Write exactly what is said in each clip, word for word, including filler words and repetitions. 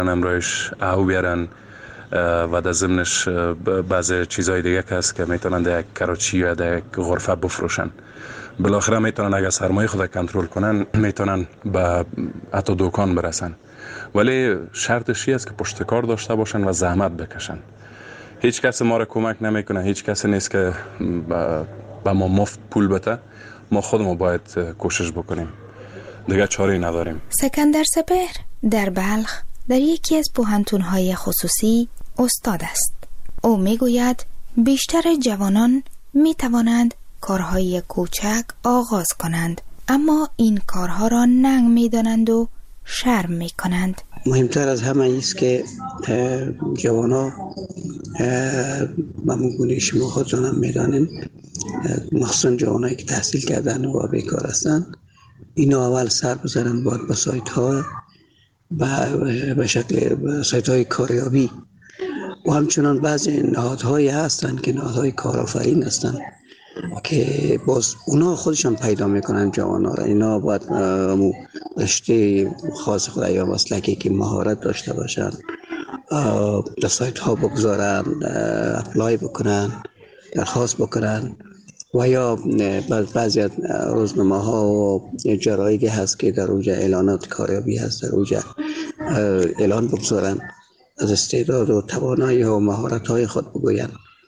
امروز او بیارن و در ضمنش بعضی چیزهای دیگه که هست که میتونن در یک کراچی یا در یک غرفه بفروشن. بالاخره میتونن اگر سرمایه خود کنترل کنن میتونن به حتی دکان برسن، ولی شرطش این است که پشتکار داشته باشن و زحمت بکشن. هیچ کس ما را کمک نمیکنه، هیچ کس نیست که به ما مفت پول بده. ما خودمون باید کوشش بکنیم، دیگه چاره نداریم. سکندر سپهر در بلخ در یکی از پوهنتون‌های خصوصی استاد است. او میگوید بیشتر جوانان میتوانند کارهای کوچک آغاز کنند، اما این کارها را ننگ میدانند و شرم میکنند. مهمتر از همه ایست که جوانا ممگونه شما خودتان هم میدانین، مخصوصا جوانایی که تحصیل کردن و بیکار هستن، اینا اول سر بزنن باید با سایت ها به شکل سایت های کاریابی و همچنان بعضی نهادهایی هستن که نهادهای کارآفرین هستن که باز اونا خودشان پیدا میکنن جوانا را. اینا باید رشته خاص خود یا مسلکی که مهارت داشته باشن در سایت ها بگذارن، اپلای بکنن، درخواست بکنن و یا بعضی از روزنامه ها و جرایدی هست که در اونجا اعلانات کاریابی هست، در اونجا اعلان بگذارن، از استعداد و توانایی و مهارت های خود بگوین.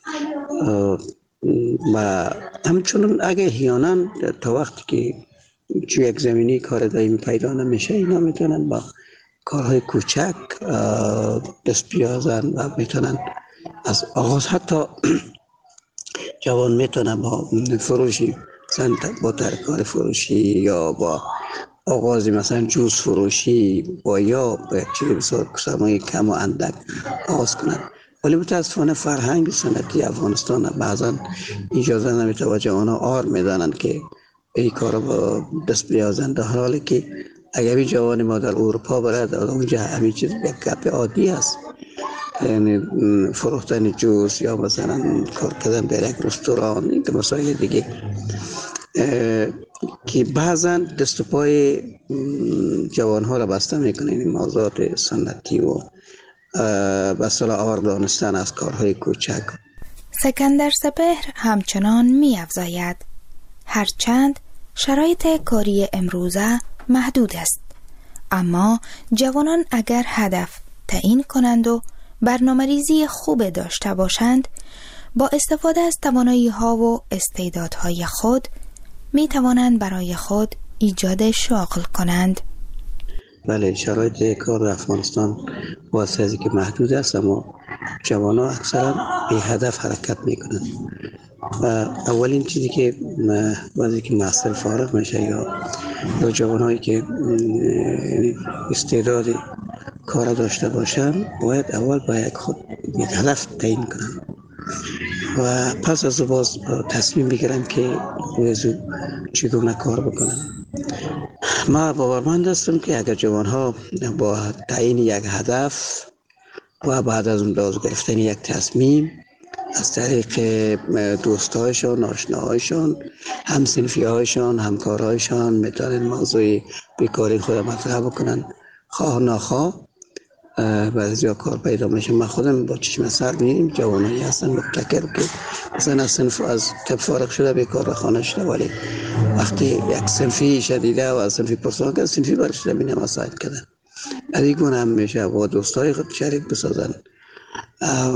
و همچنان اگه احیانا تا وقتی که چه یک زمینی کار دائمی پیدا نمیشه، اینا میتونن با کارهای کوچک دست بیازن و میتونن از آغاز، حتی جوان میتونه با فروشی مثلا با ترکار فروشی یا با آغازی مثلا جوز فروشی با یا با یک چیز بسیار سرمایه کم و اندک آغاز کنن. ولی متاسفانه فرهنگ سنتی افغانستان بعضا اجازه نمیده و جوانا آر میدانن که این کار با دست بیازن، در حالی که اگر این جوان ما در اروپا برد اونجا همین چیز یک گپ عادی است، یعنی فروختن جوز یا مثلا کار کردن در یک رستوران، این که مسائل دیگه که بعضا دست و پای جوان ها را بسته میکنه. این موضوعات سنتی و به صلاح آور دانستن از کارهای کوچک. سکندر سپهر همچنان می افزاید هرچند شرایط کاری امروزه محدود است، اما جوانان اگر هدف تعیین کنند و برنامه‌ریزی خوب داشته باشند، با استفاده از توانایی ها و استعدادهای خود می توانند برای خود ایجاد شغل کنند. بله، شرایط کار در افغانستان واسه ازی که محدود است، اما جوانان اکثرا به هدف حرکت میکنند و اولین چیزی که وقتی که محصل فارغ میشه یا یا جوانایی که استعداد کار داشته باشن، باید اول باید خود یک هدف تعیین کنن و پس از باز تصمیم بگیرن که ویزو چگونه کار بکنن. ما باورمند هستم که اگر جوانها با تعیین یک هدف و بعد از اون باز گرفتن یک تصمیم از طریق دوستایشان، آشناهایشان، همسنفیهایشان، همکارهایشان میتونن موضوع بیکاری خود مطرح بکنن، خواه ناخواه بعضی کار پیدا میشه. من خودم با چشم سر می‌بینم جوانایی هستن مبتکر که مثلا از صنف از طب فارغ شده بیکار خانه شده، ولی وقتی یک صنفی شدیده و از صنفی پرسان کرد، صنفی برش شده بینه مساعد کردن. از این گونه هم میشه با دوستای خود شریک بسازن و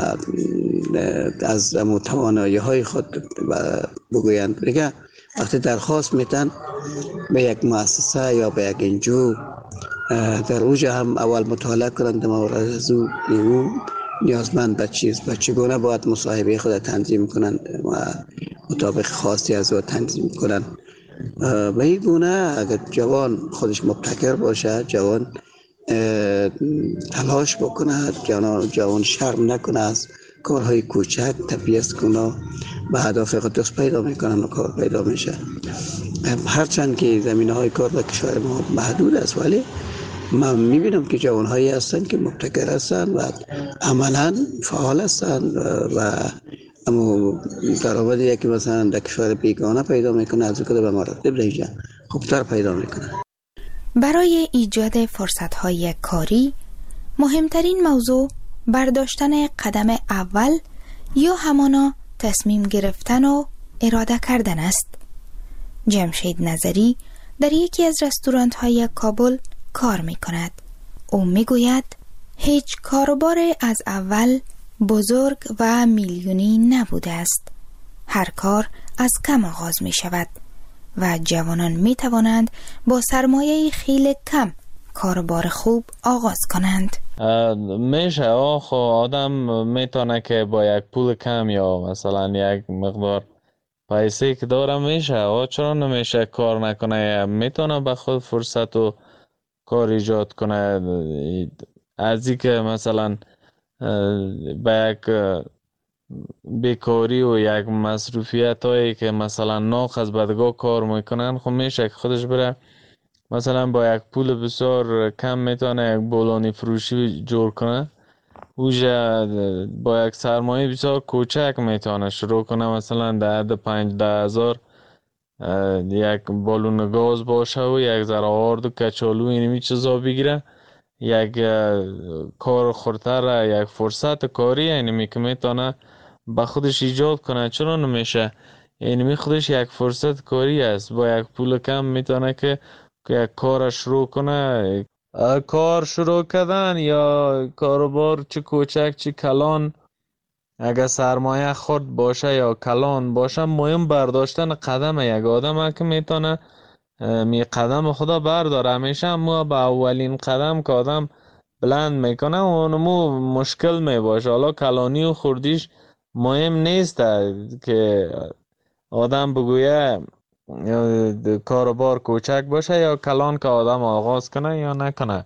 از توانایی های خود بگویند. دیگه وقتی درخواست میتن به یک مؤسسه یا به یک انجو، در اوجه هم اول مطالعه کنند مورد از او نیازمند به چیز و چگونه باید مصاحبه خود تنظیم کنند و مطابق خواستی از او تنظیم کنند. و این گونه اگر جوان خودش مبتکر باشه، جوان تلاش بکنه، جوان شرم نکنه از کارهای کوچک، تبیست کنه، به هدف خود دست پیدا میکنن و کار پیدا میشه. هرچند که زمینه های کار در کشور ما محدود است، ولی من میبینم که جوان هایی هستن که مبتکر هستن و عملا فعال هستن و اما درآمدی یکی مثلا در کشور بیگانه پیدا میکنه از کده به مراتب اینجا خوبتر پیدا میکنه. برای ایجاد فرصت های کاری مهمترین موضوع برداشتن قدم اول یا همانا تصمیم گرفتن و اراده کردن است. جمشید نظری در یکی از رستوران های کابل کار می کند. او می گوید هیچ کاروبار از اول بزرگ و میلیونی نبوده است. هر کار از کم آغاز می شود و جوانان می توانند با سرمایه خیلی کم کاروبار خوب آغاز کنند. میشه آخو آدم میتونه که با یک پول کم یا مثلا یک مقدار پیسه که داره میشه آه چرا نمیشه کار نکنه، میتونه به خود فرصت و کار ایجاد کنه. از این که مثلا به یک بیکاری و یک مصروفیت هایی که مثلا ناخ از بدگاه کار میکنن، خب میشه که خودش بره مثلا با یک پول بسیار کم میتونه یک بولانی فروشی جور کنه. اوجا با یک سرمایه بسیار کوچک میتونه شروع کنه، مثلا ده ده پنج ده هزار یک بالون گاز باشه و یک ذره آرد و کچالو اینمی چیزا بگیره، یک کار خورتر، یک فرصت کاری اینمی که میتونه با خودش ایجاد کنه. چرا نمیشه؟ اینمی خودش یک فرصت کاری است، با یک پول کم میتونه که یک کار شروع کنه. کار شروع کردن یا کاروبار چه کوچک چه کلان، اگر سرمایه خرد باشه یا کلان باشه، مهم برداشتن قدم یک آدم که میتونه می قدم خدا برداره. همیشه ما با اولین قدم که آدم بلند میکنه اونمو مشکل میباشه. حالا کلانی و خردیش مهم نیست که آدم بگویه کاروبار کوچک باشه یا کلان که آدم آغاز کنه یا نکنه.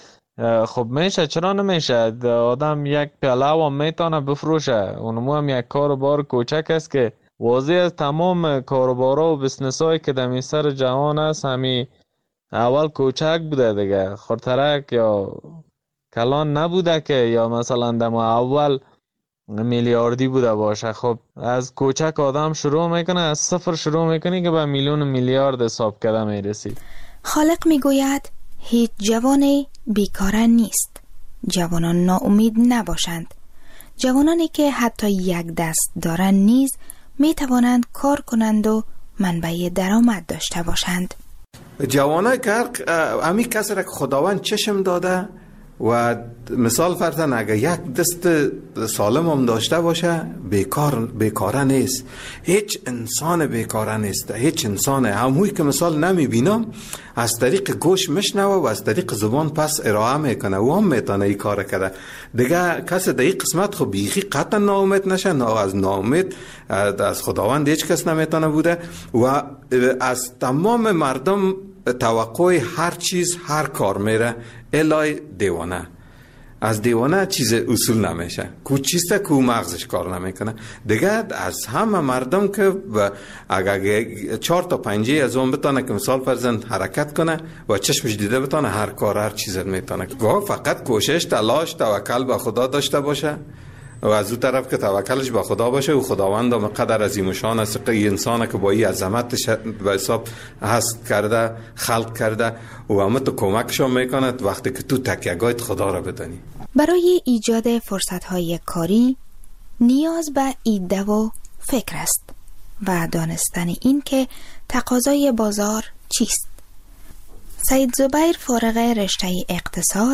خب میشه، چرا نمیشه؟ آدم یک پیاله و میتونه بفروشه، اونمو هم یک کاروبار کوچک است که واضح از تمام کاروبارا و بسنس هایی که در سر جهان است همی اول کوچک بوده دیگه، خورترک یا کلان نبوده که یا مثلا در اول میلیاردی بوده باشه. خب از کوچک آدم شروع میکنه، از صفر شروع میکنه که به میلیون میلیارد حساب کرده میرسید. خالق میگوید هیچ جوانی بیکاره نیست. جوانان ناامید نباشند. جوانانی که حتی یک دست دارند نیز میتوانند کار کنند و منبع درآمد داشته باشند. جوانای که همی کسی را که خداوند چشم داده و مثال فرضاً اگر یک دست سالم هم داشته باشه بیکار بیکاره نیست. هیچ انسان بیکاره نیست. هیچ انسان هموی که مثال نمی بینم از طریق گوش میشنوه و از طریق زبان پس ارائه میکنه و هم میتونه ای کار کرده دیگه. کسی در این قسمت خب بیخی قطعا ناامید نشه، نه از ناامید از خداوند هیچ کس نمیتونه بوده و از تمام مردم توقع هر چیز هر کار میره الای دیوانه. از دیوانه چیز اصول نمیشه، کو چیسته کو مغزش کار نمیکنه دیگه. از همه مردم که اگر چهار تا پنجه از اون بتونه که مثال فرزند حرکت کنه و چشمش دیده بتونه هر کار هر چیز میتونه. فقط کوشش تلاش توکل به خدا داشته باشه و از اون طرف که توکلش به خدا باشه و خداوند هم قدر عظیم و شان است که انسان که با این عظمتش به حساب هست کرده خلق کرده و همه تو کمکش میکنه وقتی که تو تکیه‌گاهت خدا را بدانی. برای ایجاد فرصت‌های کاری نیاز به ایده و فکر است و دانستن این که تقاضای بازار چیست. سید زبیر فارغ رشته اقتصاد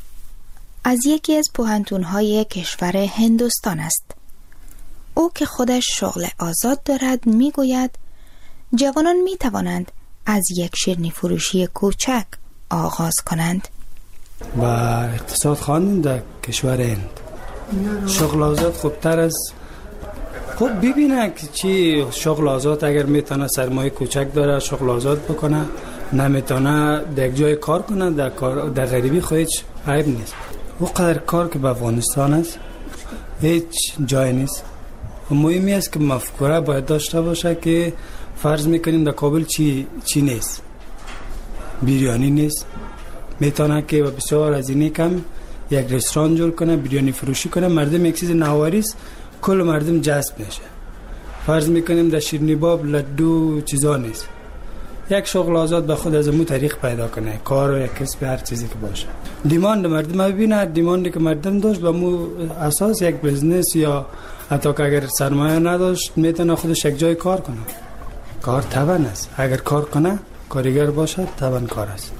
از یکی از پوهنتون‌های کشور هندوستان است. او که خودش شغل آزاد دارد میگوید جوانان میتوانند از یک شیرینی فروشی کوچک آغاز کنند. و اقتصاد خواندن در کشور هند شغل آزاد خوبتر از خب ببینه که چی شغل آزاد اگر میتونه سرمایه کوچک داره شغل آزاد بکنه، نمیتونه در یک جای کار کنه در کار در غریبی خودش عیب نیست. او قدر کار که به افغانستان است هیچ جای نیست. مهمی است که مفکوره باید داشته باشه که فرض میکنیم در کابل چی چی نیست، بیریانی نیست، میتونه که بسیار از اینی کم یک رستوران جور کنه، بیریانی فروشی کنه، مردم یک چیز نوآوریست کل مردم جذب میشه. فرض میکنیم در شیرینی باب لدو چیزا نیست، یک شغل آزاد به خود از مو طریق پیدا کنه، کار و یک کسب هر چیزی که باشه. دیماند مردم ببینه، دیماندی که مردم داشت به مو اساس یک بزنس یا حتی که اگر سرمایه نداشت میتونه خودش یک جای کار کنه. کار توان است، اگر کار کنه کارگر باشد توان کار است.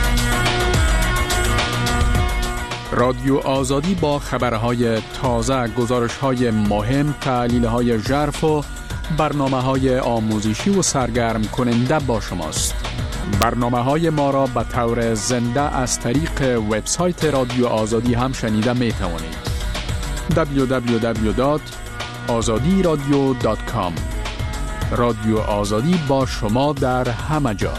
رادیو آزادی با خبرهای تازه، گزارش‌های مهم، تحلیل‌های ژرف و برنامه‌های آموزشی و سرگرم کننده با شماست. برنامه‌های ما را به طور زنده از طریق وبسایت رادیو آزادی هم شنیده می‌توانید. دبلیو دبلیو دبلیو دات آزادی رادیو دات کام. رادیو آزادی با شما در همه جا.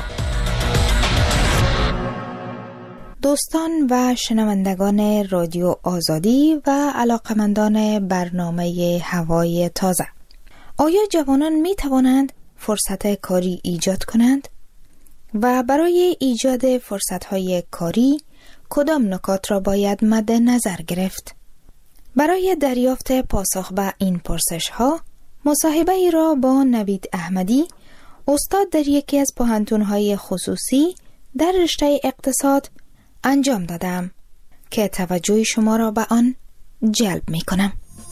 دوستان و شنوندگان رادیو آزادی و علاقمندان برنامه هوای تازه، آیا جوانان می توانند فرصت کاری ایجاد کنند؟ و برای ایجاد فرصت‌های کاری کدام نکات را باید مد نظر گرفت؟ برای دریافت پاسخ به این پرسش‌ها مصاحبه ای را با نوید احمدی، استاد در یکی از پوهنتون‌های خصوصی در رشته اقتصاد انجام دادم که توجه شما را به آن جلب می کنم.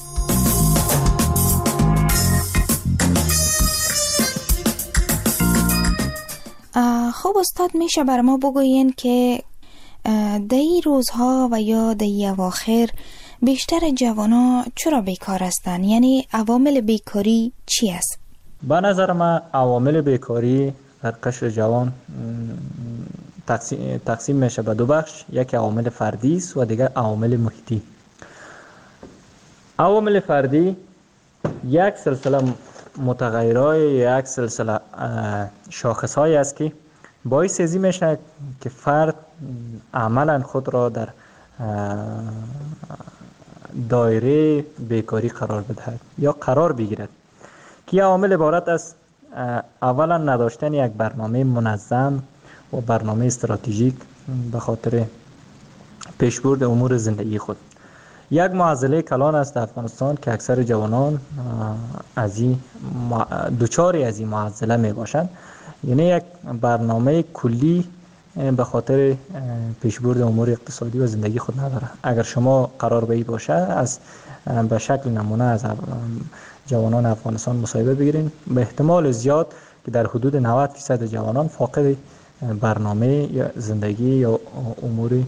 خب استاد، میشه بر ما بگوین که در این روزها و یا در این اواخر بیشتر جوانا چرا بیکار هستند؟ یعنی عوامل بیکاری چی است؟ به نظر من عوامل بیکاری در قشر جوان تقسیم, تقسیم میشه به دو بخش، یک عوامل فردی است و دیگر عوامل محیطی. عوامل فردی یک سلسله متغیرهای، یک سلسله شاخصهایی است که باعث ازی میشه که فرد عملا خود را در دایره بیکاری قرار بدهد یا قرار بگیرد، که عوامل عبارت است اولا نداشتن یک برنامه منظم و برنامه استراتژیک به خاطر پیشبرد امور زندگی خود. یک معضله کلان است در افغانستان که اکثر جوانان از این دوچاری از این معضله می باشند، یعنی یک برنامه کلی به خاطر پیشبرد امور اقتصادی و زندگی خود نداره. اگر شما قرار به این باشه از به شکل نمونه از جوانان افغانستان مصاحبه بگیرین، به احتمال زیاد که در حدود نود درصد جوانان فاقد برنامه یا زندگی یا امور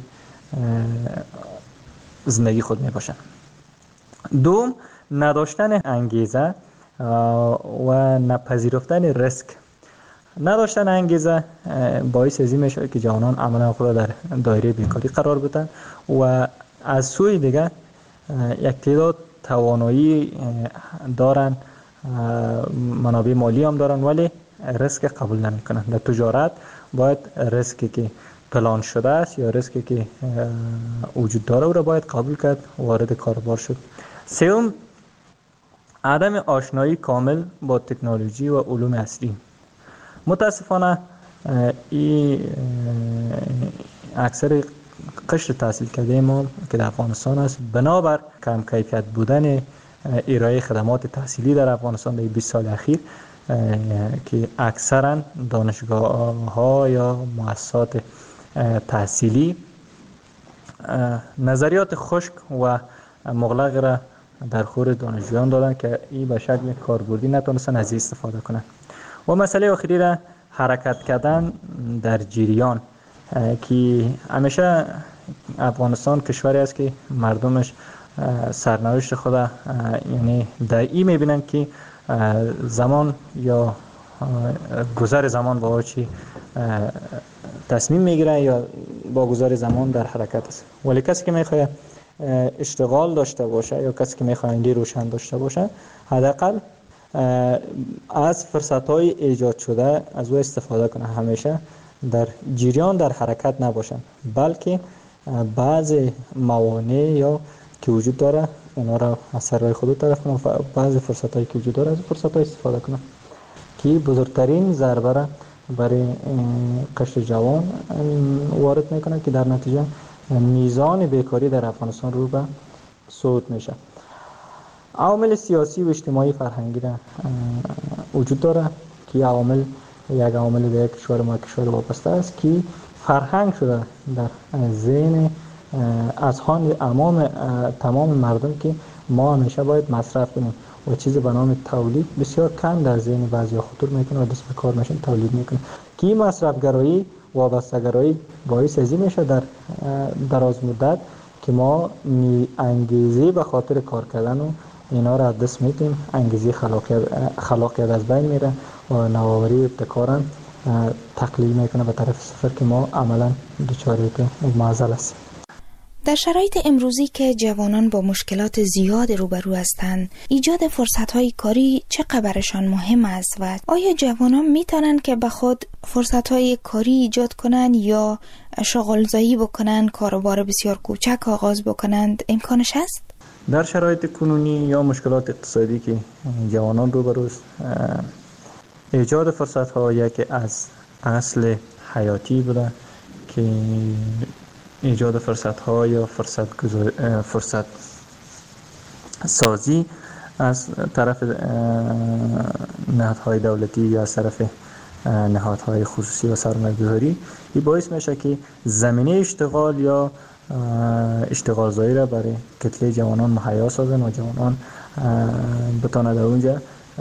زندگی خود می باشند. دوم، نداشتن انگیزه و نپذیرفتن ریسک. نداشتن انگیزه باعث ازی میشه که جوانان عملا خود در دایره بیکاری قرار بدن و از سوی دیگه یک تعداد توانایی دارن، منابع مالی هم دارن ولی ریسک قبول نمیکنن. در تجارت باید ریسکی که پلان شده است یا ریسکی که وجود داره او را باید قبول کرد، وارد کاروبار شد. سوم، عدم آشنایی کامل با تکنولوژی و علوم عصری. متاسفانه این اکثر قشر تحصیل کرده ما که در افغانستان است، بنابر کم کیفیت بودن ارائه خدمات تحصیلی در افغانستان در بیست سال اخیر که اکثرا دانشگاه ها یا مؤسسات تحصیلی نظریات خشک و مغلق را در خور دانشجویان دادن که این به شکل کاربردی نتونستن از این استفاده کنن. و مسئله آخری را حرکت کردن در جریان، که همیشه افغانستان کشوری است که مردمش سرنوشت خود یعنی در این میبینن که زمان یا گذر زمان با چی تصمیم میگیره یا با گذر زمان در حرکت است. ولی کسی که میخواد اشتغال داشته باشه یا کسی که میخواد ایده روشن داشته باشه، حداقل از فرصت‌های ایجاد شده از او استفاده کنه، همیشه در جریان در حرکت نباشن، بلکه بعض موانع یا که وجود داره اونا را از سرای خود طرف کنه، بعض فرصت‌هایی که وجود داره از فرصت‌ها استفاده کنه، که بزرگترین ضربه را برای قشر جوان وارد میکنه که در نتیجه میزان بیکاری در افغانستان رو به صعود میشه. عوامل سیاسی و اجتماعی فرهنگی را وجود داره که عوامل یک عامل به کشور ما کشور وابسته است که فرهنگ شده در ذهن اذهان امام تمام مردم که ما همیشه باید مصرف کنیم و چیزی به نام تولید بسیار کم در ذهن بعضی خطور میکنه و دست به کار میشن تولید میکنه که این مصرف گرایی وابسته گرایی باعث ازی میشه در دراز مدت که ما انگیزه به خاطر کار کردن و اینا را از دست میدیم، انگیزه خلاقیت خلاقیت از بین میره و نوآوری و ابتکار تقلیل میکنه به طرف صفر که ما عملا دچار معضل هستیم. در شرایط امروزی که جوانان با مشکلات زیاد روبرو هستند، ایجاد فرصت‌های کاری چقدر برشان مهم است و آیا جوانان میتونن که به خود فرصت‌های کاری ایجاد کنند یا شغل‌زایی بکنند، کاروبار بسیار کوچک آغاز بکنند؟ امکانش هست؟ در شرایط کنونی یا مشکلات اقتصادی که جوانان روبرو است، ایجاد فرصت‌ها یکی از اصل حیاتی بوده که ایجاد فرصت‌ها یا فرصت گذار... فرصت سازی از طرف نهادهای دولتی یا از طرف نهادهای خصوصی و سرمایه‌گذاری این باعث میشه که زمینه اشتغال یا اشتغال زایی را برای کتله جوانان مهیا سازن و جوانان بتوانند در اونجا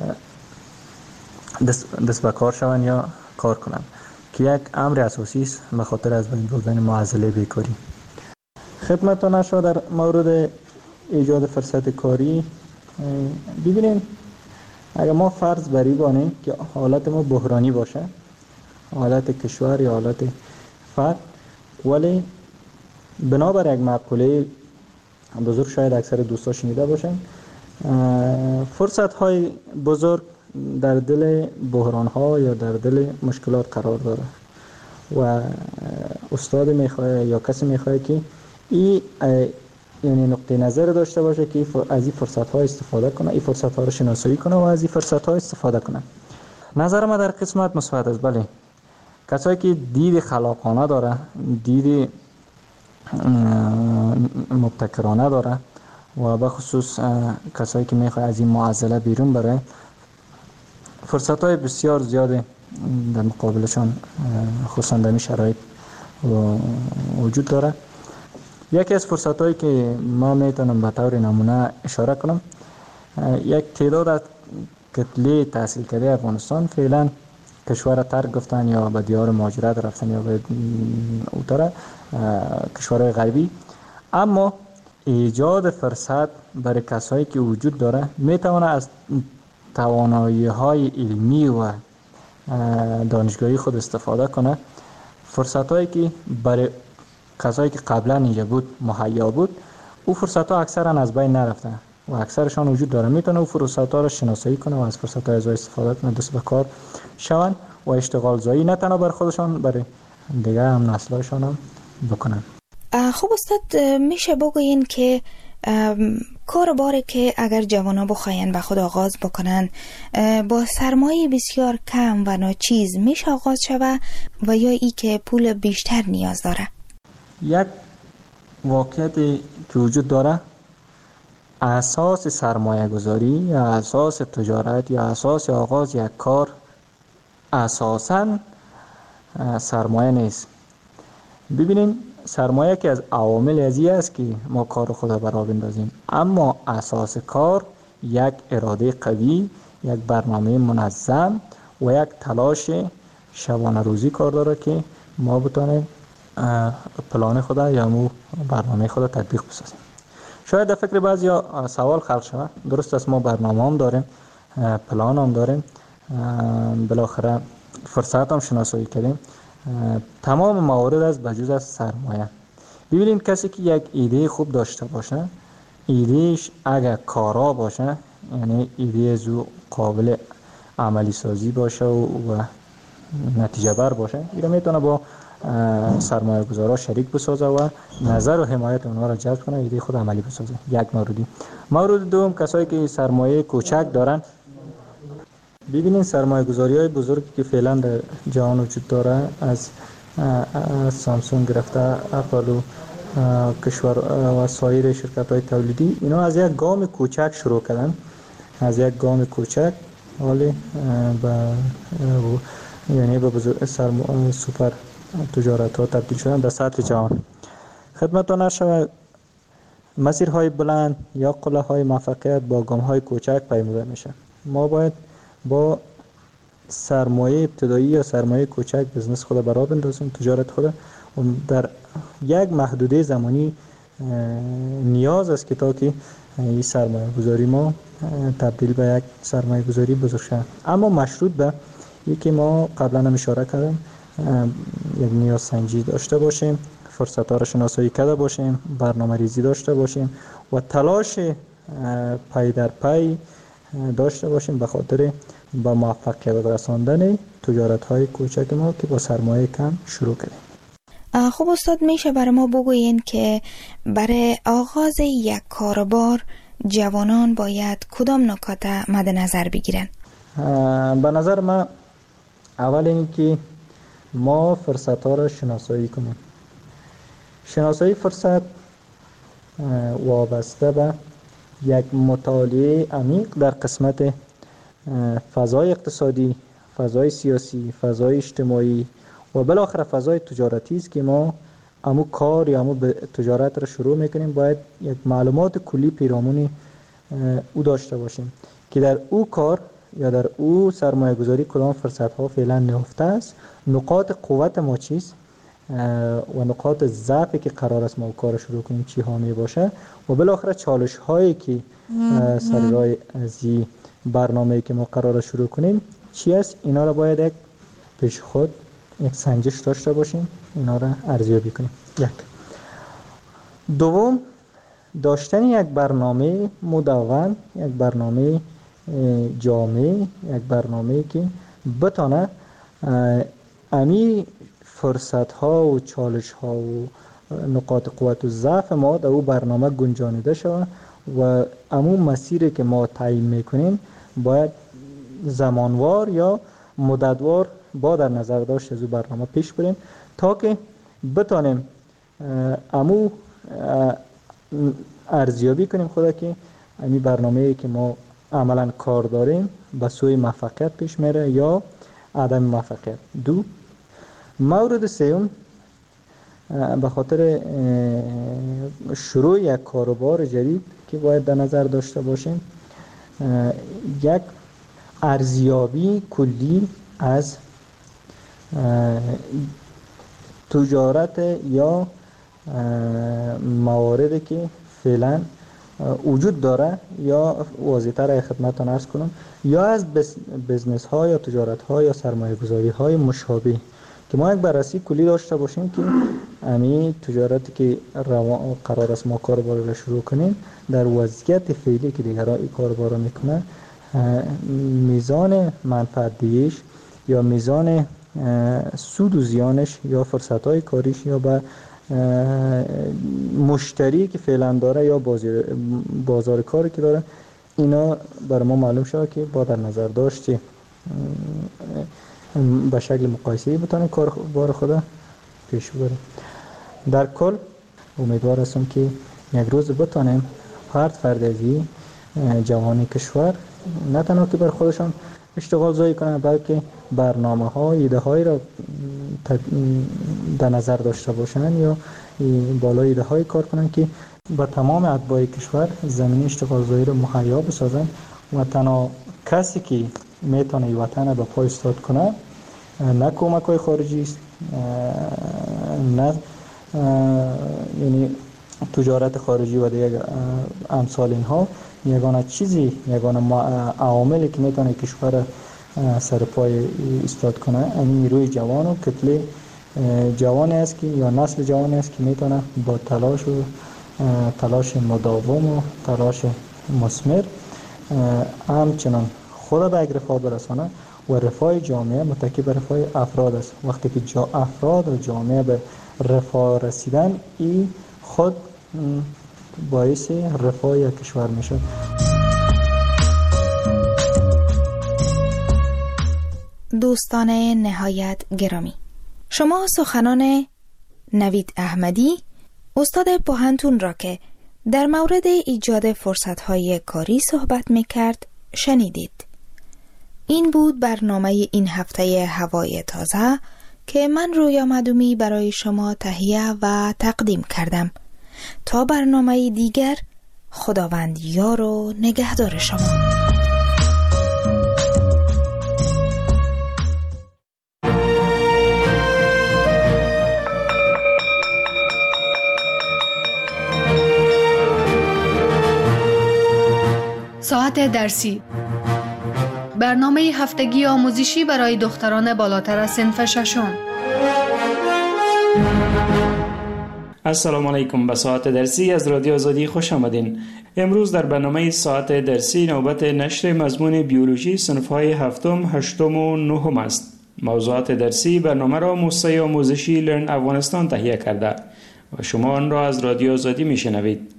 دست, دست به کار شوند یا کار کنند که یک امر اساسی است به خاطر از بین بردن معضله بیکاری. خدمتتان شما در مورد ایجاد فرصت کاری ببینید، اگر ما فرض بری بانیم که حالت ما بحرانی باشه، حالت کشور یا حالت فرد، ولی بنابر یک مقوله بزرگ شاید اکثر دوستا شنیده باشن، فرصت های بزرگ در دل بحران ها یا در دل مشکلات قرار داره و استاد میخواه یا کسی میخواه که این یعنی نقطه نظر داشته باشه که از این فرصت ها استفاده کنه، این فرصت ها رو شناسایی کنه و از این فرصت ها استفاده کنه. نظر ما در قسمت مثبت است. بله، کسایی که دید خلاقانه داره، دید مبتکرانه داره و به خصوص کسایی که میخواه از این معضله بیرون بره، فرصت های بسیار زیاده در مقابلشان خصوصا در این شرایط وجود داره. یکی از فرصت هایی که ما میتونم به طور نمونه اشاره کنم، یک تعداد از کتله تحصیل کرده افغانستان فعلا کشور ترک گفتن یا به دیار مهاجرت رفتن یا به اوتره کشورهای غربی، اما ایجاد فرصت برای کسایی که وجود داره میتونه از توانایی های علمی و دانشگاهی خود استفاده کنه. فرصت هایی که برای کسایی که قبلا اینجا بود مهیا بود، او فرصت ها اکثرا از بین نرفته و اکثرشان وجود داره. میتونه او فرصت ها را شناسایی کنه و از فرصت های ازای استفاده کنه، دست به کار شوند و اشتغال زایی نه تنها بر خودشان، برای دیگه هم نسل‌هاشان هم بکنن. خب استاد، میشه بگوین که کاروباری که اگر جوانا بخواین به خود آغاز بکنن با سرمایه بسیار کم و ناچیز میشه آغاز شود و یا ای که پول بیشتر نیاز داره؟ یک واقعیتی که وجود داره، اساس سرمایه گذاری یا اساس تجارت یا اساس آغاز یک کار اساساً سرمایه نیست. ببینین، سرمایه که از عوامل ازی است که ما کار خود را راه بندازیم، اما اساس کار یک اراده قوی، یک برنامه منظم و یک تلاش شبانه روزی کار داره که ما بتونیم پلان خود یا مو برنامه خود تطبیق بسازیم. شاید در فکر بعضی سوال خلق شود، درست است ما برنامه هم داریم، پلان هم داریم، بالاخره فرصت هم شناسایی کردیم، تمام موارد از بجز از سرمایه. ببینید، کسی که یک ایده خوب داشته باشه، ایدهش اگر کارا باشه، یعنی ایده زو قابل عملی سازی باشه و, و نتیجه بر باشه، ایره میتونه با سرمایه گذارا شریک بسازه و نظر و حمایت اونها را جلب کنه، ایده خود عملی بسازه. یک موردی. مورد دوم، کسایی که سرمایه کوچک دارن، ببینید سرمایه گذاری های بزرگی که فعلا در جهان وجود داره، از, از سامسونگ گرفته اپل و کشور و سایر شرکت های تولیدی، اینا از یک گام کوچک شروع کردن، از یک گام کوچک، ولی به یعنی به بزرگ سرم... سوپر تجارت ها تبدیل شدن در سطح جهان. خدمتتان عرض شود مسیرهای بلند یا قله های موفقیت با گام های کوچک پیموده میشه. ما باید با سرمایه ابتدایی یا سرمایه کوچک بزنس خود برا بندازیم، تجارت خود در یک محدوده زمانی نیاز است که تا که این سرمایه گذاری ما تبدیل به یک سرمایه گذاری بزرگ شود، اما مشروط به یکی ما قبلا هم اشاره کردم یک نیاز سنجی داشته باشیم، فرصت ها را شناسایی کرده باشیم، برنامه ریزی داشته باشیم و تلاش پای در پای داشته باشیم به خاطر با موفقیت رساندن تجارت های کوچک ما که با سرمایه کم شروع کردیم. خب استاد میشه برای ما بگوین که برای آغاز یک کاروبار جوانان باید کدام نکات مد نظر بگیرن؟ به نظر من اول این که ما فرصت ها را شناسایی کنیم. شناسایی فرصت وابسته به یک مطالعه عمیق در قسمت فضای اقتصادی، فضای سیاسی، فضای اجتماعی و بالاخره فضای تجارتی است که ما امو کار یا امو تجارت را شروع میکنیم. باید یک معلومات کلی پیرامون او داشته باشیم که در او کار یا در او سرمایه گذاری کدام فرصت ها فعلا نهفته است، نقاط قوت ما چیست و نقاط ضعفی که قرار است ما کار شروع کنیم چی ها می باشه و بالاخره چالش هایی که سر راه از برنامه‌ای که ما قرار شروع کنیم چی است. اینا را باید یک پیش خود یک سنجش داشته باشیم، اینا را ارزیابی کنیم. یک دوم داشتن یک برنامه مدون، یک برنامه جامع، یک برنامه که بتانه امی فرصت ها و چالش ها و نقاط قوت و ضعف ما در او برنامه گنجانیده شود و امون مسیری که ما تعیین میکنیم باید زمانوار یا مدتوار با در نظر داشت از او برنامه پیش بریم تا که بتانیم امو ارزیابی کنیم خدا که امی برنامه‌ای که ما عملا کار داریم به سوی موفقیت پیش میره یا عدم موفقیت. دو مورد سوم به خاطر شروع یک کاروبار جدید که باید در نظر داشته باشیم یک ارزیابی کلی از تجارت یا مواردی که فعلا وجود داره یا واضح‌تر خدمتتان عرض کنم یا از بزنس ها یا تجارت ها یا سرمایه گذاری های مشابه که ما یک بررسی کلی داشته باشیم که امی تجارتی که قرار است ما کاروبار را شروع کنیم در وضعیت فعلی که دیگران این کاروبار را میکنه میزان منفعت دیش یا میزان سود و زیانش یا فرصت های کاریش یا به مشتری که فعلا داره یا بازار, بازار کاری که داره اینا برای ما معلوم شد که با در نظر داشت به شکل مقایسه‌ای بتونیم کاربار خود پیش ببریم. در کل امیدوار هستم که یک روز بتونیم فرد فرد از جوان کشور نه تنها که بر خودشان اشتغال زایی کنند بلکه برنامه ها ایده هایی را در نظر داشته باشند یا بالای ایده هایی کار کنند که با تمام اتباع کشور زمینه اشتغال زایی را مهیا بسازند و تنها کسی که میتونه ای وطن به پای ایستاد کنه نه کمک های خارجی است نه یعنی تجارت خارجی و دیگه امثال اینها، یگانه چیزی یگانه عواملی که میتونه کشور سر پای ایستاد کنه این نیروی جوان و کتله جوانی است که یا نسل جوانی است که میتونه با تلاش و تلاش مداوم و تلاش مثمر همچنان خود به یک رفاه برسانه و رفاه جامعه متکی به رفاه افراد است. وقتی که جا افراد و جامعه به رفاه رسیدن این خود باعث رفاه یک کشور میشه. دوستان نهایت گرامی، شما سخنان نوید احمدی استاد پوهنتون را که در مورد ایجاد فرصت‌های کاری صحبت می‌کرد شنیدید. این بود برنامه این هفته هوای تازه که من رویا مدومی برای شما تهیه و تقدیم کردم. تا برنامه دیگر، خداوند یار و نگهدار شما. ساعت درسی، برنامه هفتگی آموزشی برای دختران بالاتر از صنف ششم. السلام علیکم. به ساعت درسی از رادیو آزادی خوش آمدین. امروز در برنامه ساعت درسی نوبت نشر مضمون بیولوژی صنف‌های هفتم، هشتم و نهم است. موضوعات درسی برنامه را موسسه آموزشی لرن افغانستان تهیه کرده و شما آن را از رادیو آزادی میشنوید.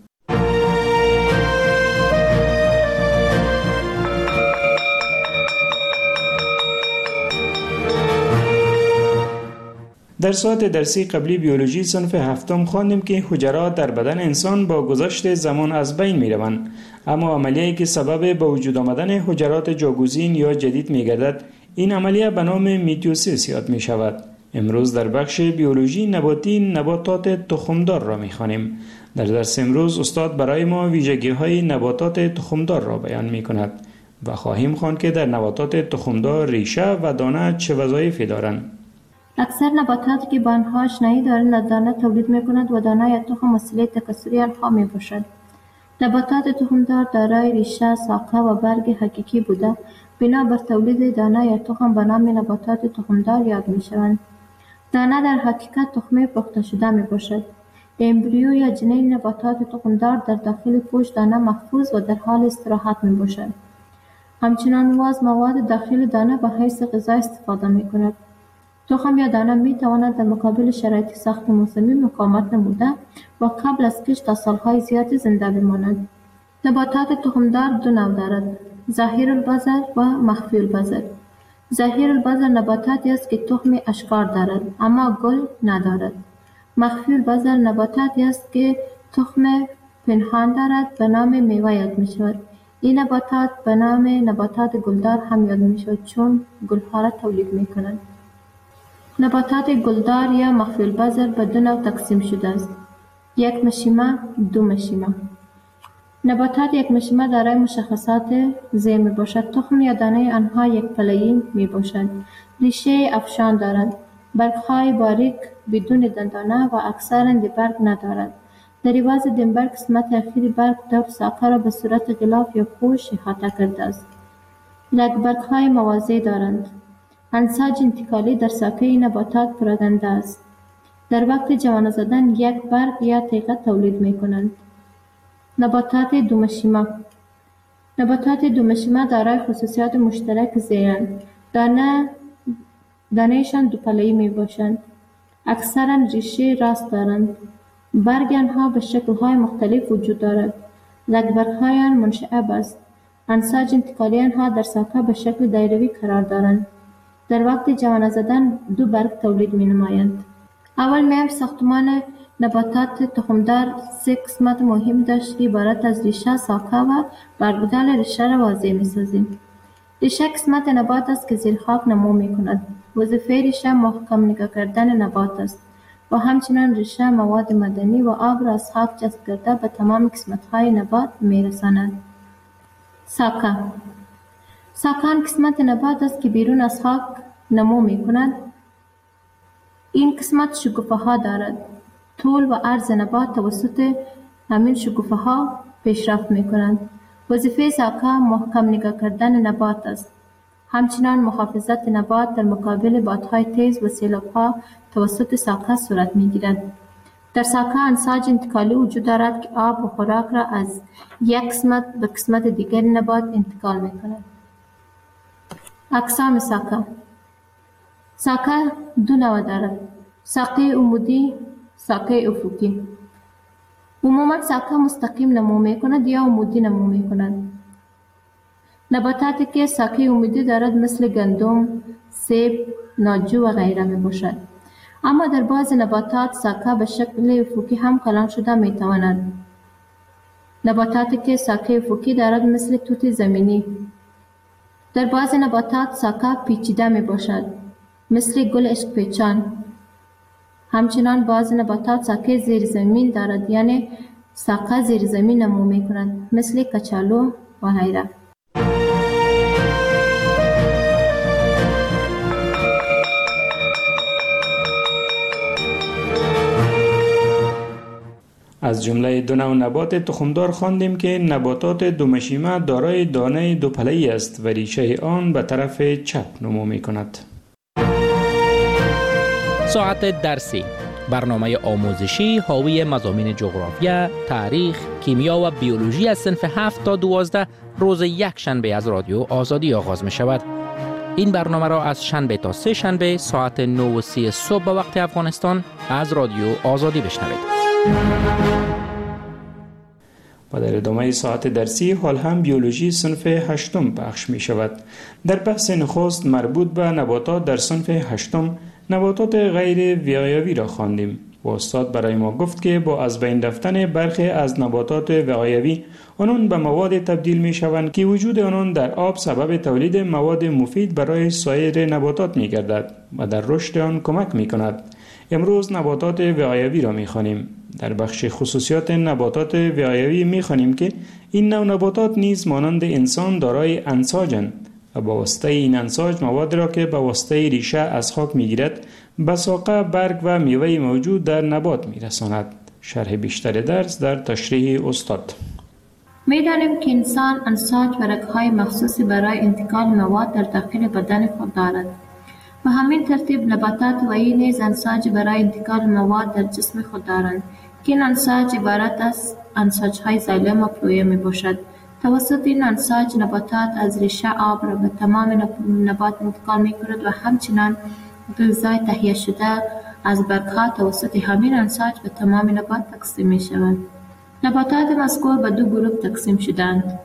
در ساعت درسی قبلی بیولوژی صنف هفتم خواندیم که حجرات در بدن انسان با گذشت زمان از بین می روند، اما عملیه‌ای که سبب به وجود آمدن حجرات جاگزین یا جدید می گردد، این عملیه به نام میتوسیس یاد می شود. امروز در بخش بیولوژی نباتی نباتات تخمدار را می خوانیم. در درس امروز استاد برای ما ویژگی های نباتات تخمدار را بیان می کند و خواهیم خواند که در نباتات تخمدار ریشه و دانه چه وظایفی دارند. اکثر نباتاتی که به آنها آشنایی دارند از دانه تولید می‌کنند و دانه یا تخم وسیله تکثری آنها میباشد. نباتات تخمدار دارای ریشه، ساقه و برگ حقیقی بوده بنا بر تولید دانه یا تخم به نام نباتات تخمدار یاد می‌شوند. دانه در حقیقت تخمه پخته شده میباشد. امبریو یا جنین نباتات تخمدار در داخل پوست دانه محفوظ و در حال استراحت میباشد. همچنان واز مواد داخل دانه به حیث غذا استفاده می‌کند. تخم یا دانه می تواند در مقابل شرایط سخت موسمی مقاومت نموده و قبل از کشت تا سالهای زیادی زنده بماند. نباتات تخمدار دو نوع دارد: ظاهر البذر و مخفی البذر. ظاهر البذر نباتاتی است که تخم اشکار دارد اما گل ندارد. مخفی البذر نباتاتی است که تخم پنهان دارد به نام میوه یاد می شود. این نباتات به نام نباتات گلدار هم یاد می شود چون گلها را تولید می کنند. نباتات گلدار یا مخفی البذر به دو نوع تقسیم شده است: یک مشیمه، دو مشیمه. نباتات یک مشیمه دارای مشخصات زیر می باشد. تخم یا دانه آنها یک پله‌ای می باشد. ریشه افشان دارند. برگ‌های باریک بدون دندانه و اکثراً برگ ندارد. در عوض دنبر قسمت اخیر برگ دور ساقه را به صورت غلاف یا پوش احاطه کرده است. برگ‌های موازی دارند. انساج انتقالی در ساقه این نباتات پراکنده است. در وقت جوانه زدن یک برگ یا تیغه تولید می کنند. نباتات دومشیمه. نباتات دومشیمه دارای خصوصیات مشترک زیرند. دانه دانهشان دو پله‌ای می باشند. اکثرا ریشه راست دارند. برگ آنها به شکل‌های مختلف وجود دارد. برگ‌های آن منشعب است. انساج انتقالی آنها در ساقه به شکل دایروی قرار دارند. در وقت جوانه زدن دو برگ تولید می نمایند. اول میم ساختمان نباتات تخمدار سه قسمت مهم داشت که عبارت از ریشه، ساقه و برگ بودن ریشه را واضح می سازیم. ریشه قسمت نبات است که زیر خاک نمو می کند. وظیفه ریشه محکم نگاه کردن نبات است و همچنان ریشه مواد معدنی و آب را از خاک جذب کرده به تمام قسمت های نبات می رساند. ساقه. ساقه آن قسمت نبات است که بیرون از خاک نمو می کند. این قسمت شکوفه ها دارد. طول و عرض نبات توسط همین شکوفه ها پیشرفت می کنند. وظیفه ساقه محکم نگاه کردن نبات است. همچنان محافظت نبات در مقابل بادهای تیز و سیلاب ها توسط ساقه صورت می گیرد. در ساقه انساج انتقالی وجود دارد که آب و خوراک را از یک قسمت به قسمت دیگر نبات انتقال می کند. اقسام ساقه. ساقه دو نوع دارد: ساقه عمودی، ساقه افقی. عموما ساقه مستقیم نمو می کند یا عمودی نمو می کند. نباتاتی که ساقه عمودی دارد مثل گندم، سیب، ناجو و غیره می باشد. اما در بعض نباتات ساقه به شکل افقی هم کلان شده می تواند. نباتاتی که ساقه افقی دارد مثل توت زمینی. در بعضی نباتات ساقه پیچیده می باشد مثل گل عشق پیچان. همچنان بعضی نباتات ساقه زیر زمین دارد، یعنی ساقه زیر زمین نمو می کند مثل کچالو و غیره. از جمله دو نوع نبات تخمدار خواندیم که نباتات دومشیمه دارای دانه دوپله‌ای است و ریشه آن به طرف چپ نمو می کند. ساعت درسی، برنامه آموزشی حاوی مضامین جغرافیا، تاریخ، کیمیا و بیولوژی از صنف هفت تا دوازده روز یک شنبه از رادیو آزادی آغاز می شود. این برنامه را از شنبه تا سه شنبه ساعت نه و سی صبح به وقت افغانستان از رادیو آزادی بشنوید. و در ادامه ساعت درسی حال هم بیولوژی صنف هشتم پخش می شود. در بحث نخست مربوط به نباتات در صنف هشتم نباتات غیر وقایوی را خواندیم و استاد برای ما گفت که با از بین رفتن برخی از نباتات وقایوی آنان به مواد تبدیل می شوند که وجود آنان در آب سبب تولید مواد مفید برای سایر نباتات می گردد و در رشد آن کمک می کند. امروز نباتات وقایوی را می خوانیم. در بخش خصوصیات نباتات وقایوی می خوانیم که این نوع نباتات نیز مانند انسان دارای انساجند و با واسطه این انساج مواد را که با واسطه ریشه از خاک می گیرد به ساقه، برگ و میوه موجود در نبات می رساند. شرح بیشتر درس در تشریح استاد. می دانیم که انسان انساج و رگ‌های مخصوصی برای انتقال مواد در داخل بدن خود دارد. به همین ترتیب نباتات وحی نیز انساج برای انتقال مواد در جسم خود دارند که این انساج عبارت از انساج‌های زایلم و فلویه می باشد. توسط این انساج نباتات از ریشه آب را به تمام نبات انتقال می کند و همچنان غذای تهیه شده از برگ‌ها توسط همین انساج به تمام نبات تقسیم می شود. نباتات مذکور به دو گروه تقسیم شدند.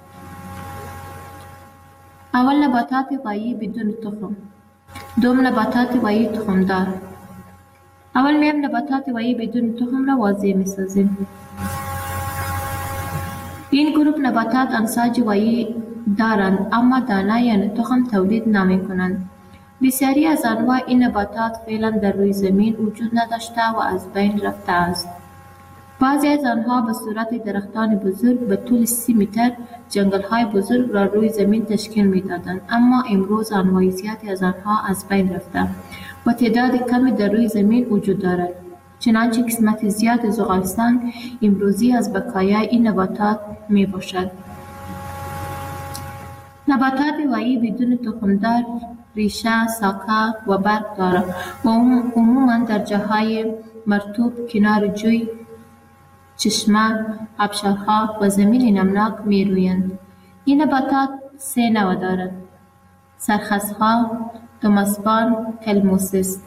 اول نباتات وحی بدون تخم، دوم نباتات وحی تخمدار. اول میم نباتات وحی بدون تخم را واضح می سازیم. این گروه نباتات انساج وحی دارند اما دانه یعنی تخم تولید نمی کنند. بسیاری از انواع این نباتات فعلا در روی زمین وجود نداشته و از بین رفته است. بعضی از آنها به صورت درختان بزرگ به طول سی متر جنگل‌های بزرگ را روی زمین تشکیل می‌دادند، اما امروز انواع زیادی از آنها از بین رفته و تعداد کمی در روی زمین وجود دارد. چنانچه قسمت زیاد زغالستان امروزی از بقایای این نباتات میباشد. نباتات وحی بدون تخمدار ریشه، ساقه و برگ دارد و عموماً در جاهای مرطوب، کنار جوی، چشمه، آبشارها و زمین نمناک می رویند. این نباتات سه نوع دارد: سرخسها، توماسپان، کلموسیس.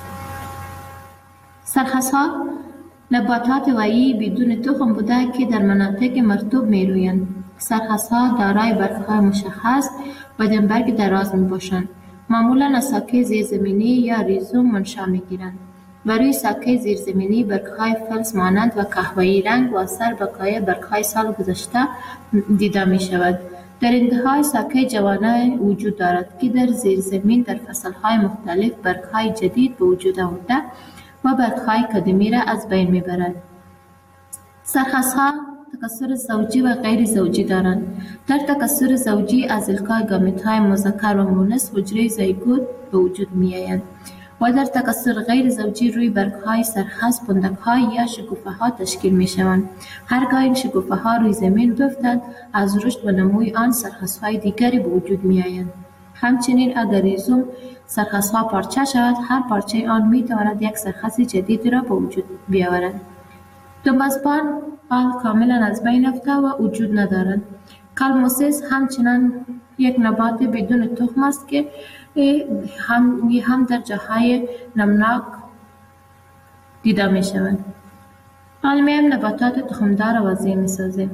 سرخسها نباتات وحی بدون تخم بوده که در مناطق مرطوب می رویند. سرخسها دارای برگ‌های مشخص و دنبرگ دراز می باشند. معمولاً از ساقه زیرزمینی یا ریزوم منشأ می گیرند و روی ساقه زیرزمینی برگ‌های فلز مانند و قهوه‌ای رنگ و اثر بقای برگ‌های سال گذشته دیده می شود. در انتهای ساقه جوانه وجود دارد که در زیرزمین در فصل‌های مختلف برگ‌های جدید به وجود آورده و برگ‌های قدیمی را از بین می برد. سرخسها تکثر زوجی و غیر زوجی دارند. در تکثر زوجی از القای گامیت‌های مذکر و مؤنث حجره زیگوت به وجود می‌آیند و در تکثر غیر زوجی روی برگ‌های سرخس پندک‌ها یا شکوفه‌ها تشکیل می‌شوند. هرگاه این شکوفه‌ها روی زمین بیفتند از رشد و نموی آن سرخس‌های دیگری به وجود می‌آیند. همچنین اگر ریزوم سرخس‌ها پارچه شود، هر پارچه آن می‌تواند یک سرخس جدید را به وجود بیاورد. توماسپان آن کاملا از بین رفته و وجود ندارد. کلموسیس همچنان یک نبات بدون تخم است که هم هم در جاهای نمناک دیده می شود. علمیم نباتات تخمدار وضعی می سازیم.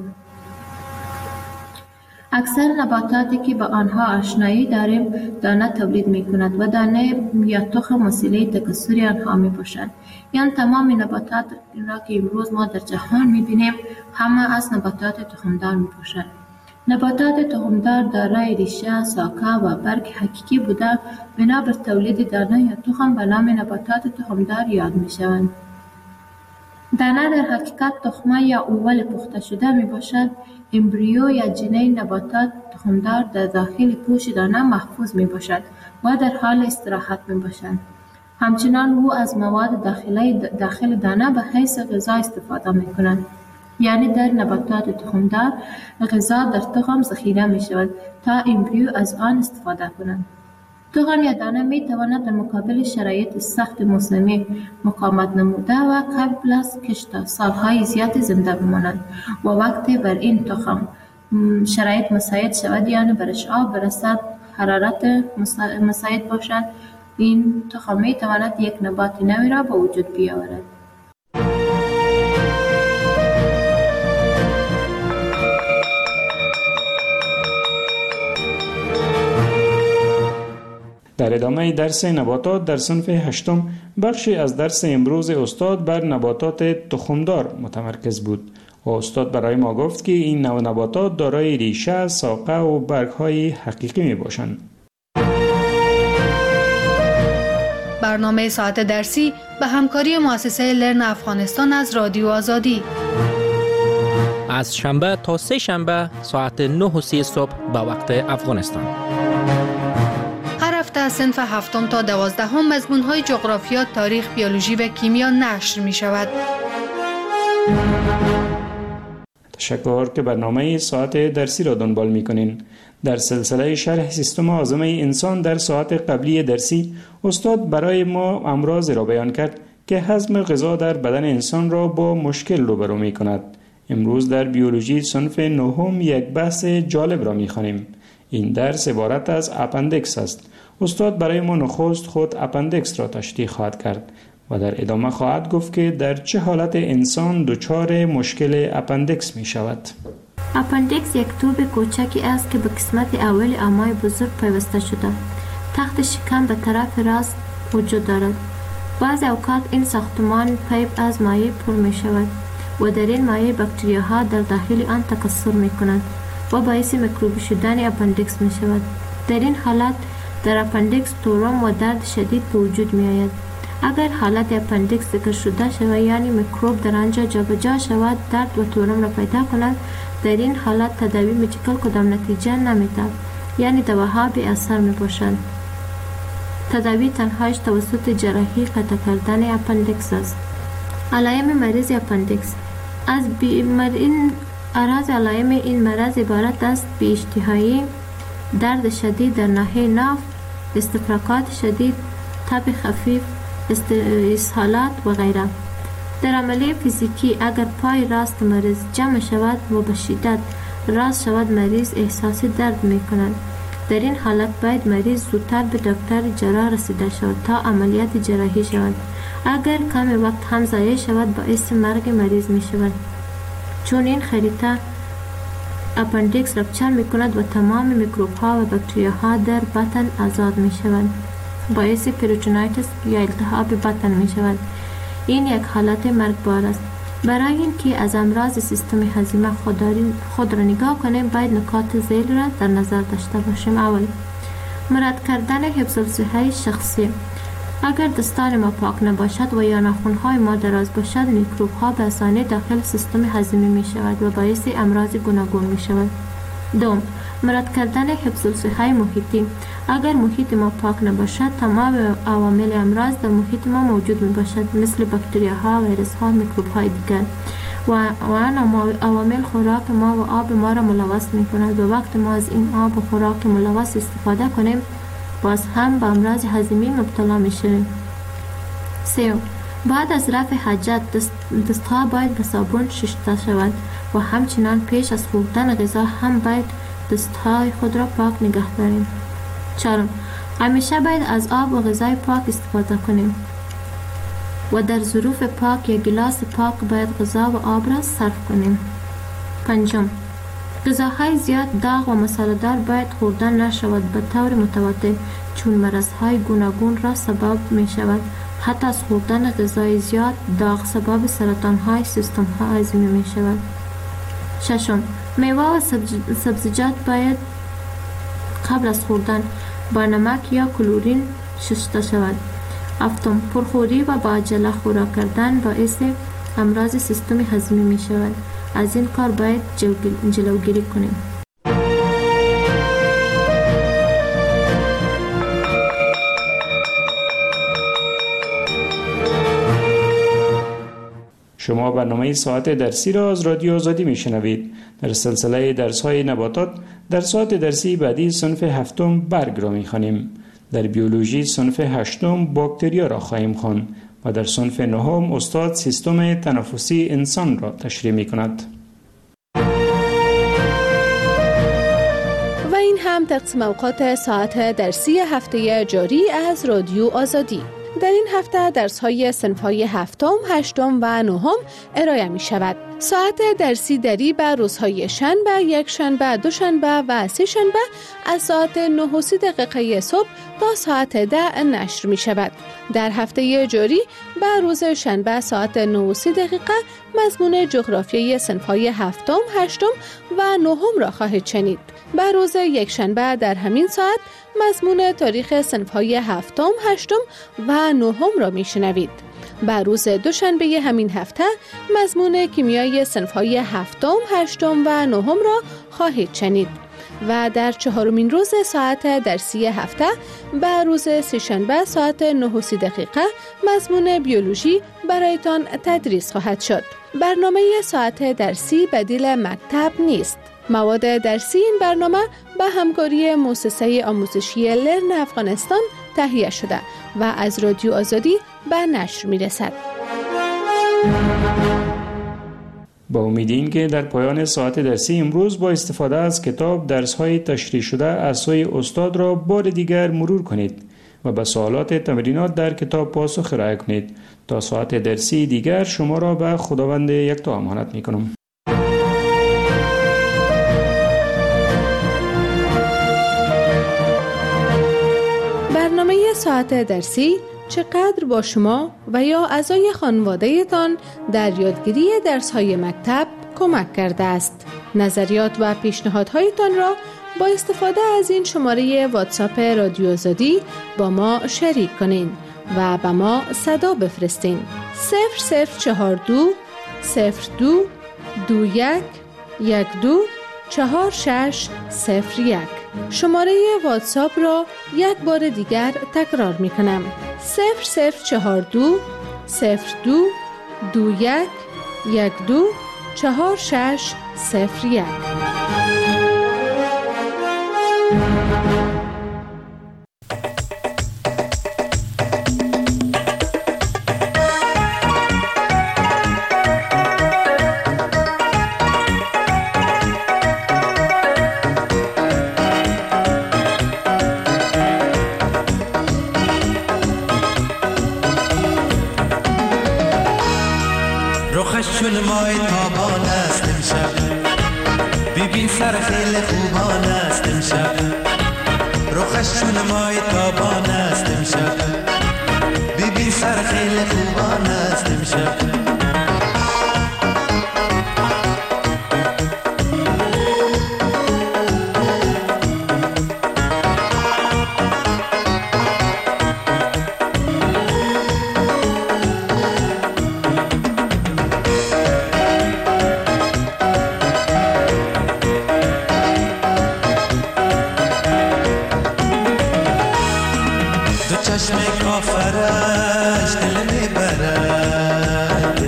اکثر نباتاتی که با آنها آشنایی داریم دانه تولید می کند و دانه یا تخم وسیله تکثر آنها می باشد. یعنی تمام نباتات را که امروز ما در جهان می بینیم همه از نباتات تخمدار می باشد. نباتات تخمدار دارای ریشه، ساقه و برگ حقیقی بوده بنا بر تولید دانه یا تخم به نام نباتات تخمدار یاد می شوند. دانه در حقیقت تخمه یا اول پخته شده می باشد. امبریو یا جنین نباتات تخمدار در داخل پوش دانه محفوظ می باشد و در حال استراحت می باشد. همچنان او از مواد داخلی داخل دانه به حیث غذا استفاده می کنند. یعنی در نباتات تخمدار غذا در تخم ذخیره می شود تا امبریو از آن استفاده کنند. تخم یا دانه می تواند در مقابل شرایط سخت موسمی مقاومت نموده و قبل از کشت سالهای زیاد زنده بمانند و وقتی بر این تخم شرایط مساعد شود یعنی برش آب برسد حرارت مساعد باشد این تخم می تواند یک نبات نوی را به وجود بیاورد. در ادامه درس نباتات در صنف هشتم بخشی از درس امروز استاد بر نباتات تخمدار متمرکز بود و استاد برای ما گفت که این نوع نباتات دارای ریشه، ساقه و برگ‌های حقیقی می باشند. برنامه ساعت درسی به همکاری مؤسسه لرن افغانستان از رادیو آزادی از شنبه تا سه شنبه ساعت نه و سی صبح به وقت افغانستان. هر هفته از صنف هفتم تا دوازدهم مضمون‌های جغرافیا، تاریخ، بیولوژی و کیمیا نشر می شود. تشکر که برنامه ساعت درسی را دنبال می کنین. در سلسله شرح سیستم هاضمه انسان در ساعت قبلی درسی استاد برای ما امراض را بیان کرد که هضم غذا در بدن انسان را با مشکل روبرو می کند. امروز در بیولوژی صنف نهم یک بحث جالب را می خوانیم. این درس عبارت از اپندکس است. استاد برای ما نخست خود اپندکس را تشریح خواهد کرد و در ادامه خواهد گفت که در چه حالت انسان دچار مشکل اپندکس می شود. اپندکس یک توب کوچکی است که به قسمت اول امعای بزرگ پیوسته شده. تخت شکم به طرف راست وجود دارد. بعض اوقات این ساختمان پیپ از مایع پر می شود و در این مایع باکتریاها در داخل آن تکثر می کنند و باعث میکروبی شدن اپندکس می شود. در این حالت در اپندکس تورم و درد شدید به وجود می آید. اگر حالت اپندکس ذکر شده شود یعنی میکروب در آنجا جابجا شود درد و تورم را پیدا کند، در این حالت تداوی مدیکال کدام نتیجه نمی‌دهد یعنی دواها بی اثر می باشند. تداوی تنهایش توسط جراحی قطع کردن اپندکس است. علائم مریض اپندکس از این اعراض علائم این مرض عبارت است بی اشتهایی، درد شدید در ناحیه ناف، استفراغات شدید، تب خفیف، اسهالات و غیره. در عملیه فیزیکی اگر پای راست مریض جمع شود و به شدت راست شود مریض احساس درد می کند. در این حالت باید مریض زودتر به دکتر جراح رسیده شود تا عملیات جراحی شود. اگر کم وقت هم ضایع شود باعث مرگ مریض می شود، چون این خریطه اپندکس رپچر می کند و تمام میکروب ها و باکتریا ها در بطن آزاد می شوند. باعث پریتونایتس یا التهاب بطن می شود. این یک حالت مرگبار است. برای اینکه از امراض سیستم هضمی خود را نگاه کنیم باید نکات ذیل را در نظر داشته باشیم. اول، مراد کردن حفظ الصحه شخصی. اگر دستان ما پاک نباشد و یا ناخن‌های ما دراز باشد میکروب ها به آسانی داخل سیستم هضمی می شود و باعث امراض گوناگون می شود. دوم، مراد کردن حفظ الصحه محیطی. اگر محیط ما پاک نباشد تمام عوامل امراض در محیط ما موجود می باشد مثل باکتریاها، ویروس ها، میکروب های دیگر و آن عوامل خوراک ما و آب ما را ملوث می کند و وقت ما از این آب و خوراک ملوث استفاده کنیم باز هم به امراض هضمی مبتلا می شویم. سوم، بعد از رفع حاجت دست دستها باید به صابون شسته شود و همچنان پیش از خوردن غذا هم باید دستهای خود را پاک نگه داریم. چهارم، همیشه باید از آب و غذای پاک استفاده کنیم و در ظروف پاک یا گلاس پاک باید غذا و آب را صرف کنیم. پنجم، غذاهای زیاد داغ و مصالحه‌دار باید خوردن نشود به طور متواتر چون مرضهای گوناگون را سبب می شود. حتی از خوردن غذای زیاد داغ سبب سرطان‌های سیستم هضمی می شود. ششم، میوه و سبزیجات باید قبل از خوردن با نمک یا کلورین شسته شود. هفتم، پرخوری و با عجله خوراک کردن باعث امراض سیستم هضمی می شود. از این کار باید جلوگیری کنیم. شما برنامه ساعت درسی را از رادیو آزادی می شنوید. در سلسله درس های نباتات در ساعت درسی بعدی صنف هفتم برگ را می خوانیم. در بیولوژی صنف هشتم باکتریا را خواهیم خواند و در صنف نهم استاد سیستم تنفسی انسان را تشریح می کند. و این هم تقسیم اوقات ساعت درسی هفته جاری از رادیو آزادی. در این هفته درس‌های صنف‌های هفتم، هشتم و نهم ارائه می‌شود. ساعت درسی دری به روزهای شنبه، یک شنبه، دو شنبه و سه شنبه از ساعت نه و سی دقیقه صبح تا ساعت ده نشر می‌شود. در هفته جاری به روز شنبه ساعت نه و سی دقیقه مضمون جغرافیای صنف‌های هفتم، هشتم و نهم را خواهید شنید. به روز یک شنبه در همین ساعت مضمون تاریخ صنف‌های هفتم، هشتم و نهم را میشنوید. به روز دوشنبه همین هفته مضمون کیمیای صنف‌های هفتم، هشتم و نهم را خواهید شنید. و در چهارمین روز ساعت درسی هفته به روز سه‌شنبه ساعت نه و سی دقیقه مضمون بیولوژی برایتان تدریس خواهد شد. برنامه ساعت درسی بدیل مکتب نیست. مواد درسی این برنامه به همکاری مؤسسه آموزشی لرن افغانستان تهیه شده و از رادیو آزادی به نشر می رسد. با امید این که در پایان ساعت درسی امروز با استفاده از کتاب درس‌های تشریح شده از سوی استاد را بار دیگر مرور کنید و به سوالات تمرینات در کتاب پاسخ ارائه کنید. تا ساعت درسی دیگر شما را به خداوند یکتا امانت می کنم. برنامه ساعت درسی چقدر با شما و یا اعضای خانواده تان در یادگیری درس‌های مکتب کمک کرده است. نظریات و پیشنهادهایتان را با استفاده از این شماره واتساپ رادیو آزادی با ما شریک کنین و به ما صدا بفرستین. صفر صفر چهار دو صفر دو دو یک یک دو چهار شش صفر یک. شماره واتساپ را یک بار دیگر تکرار می کنم. صفر صفر چهار دو صفر دو دو یک یک دو چهار شش صفر یک. چون مای تابان است امشب، ببین سر خیلی خوبان است امشب. رخش چون مای تابان است امشب، ببین سر خیلی خوبان است امشب. چشم کافرش دل میبرد،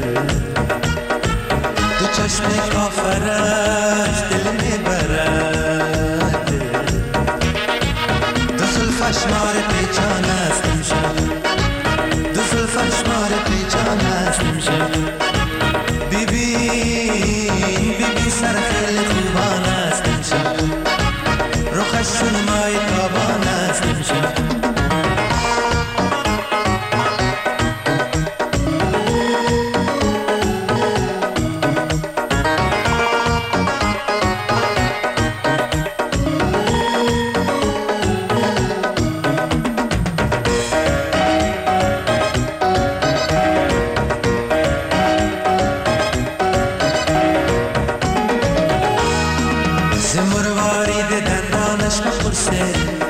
میبوسه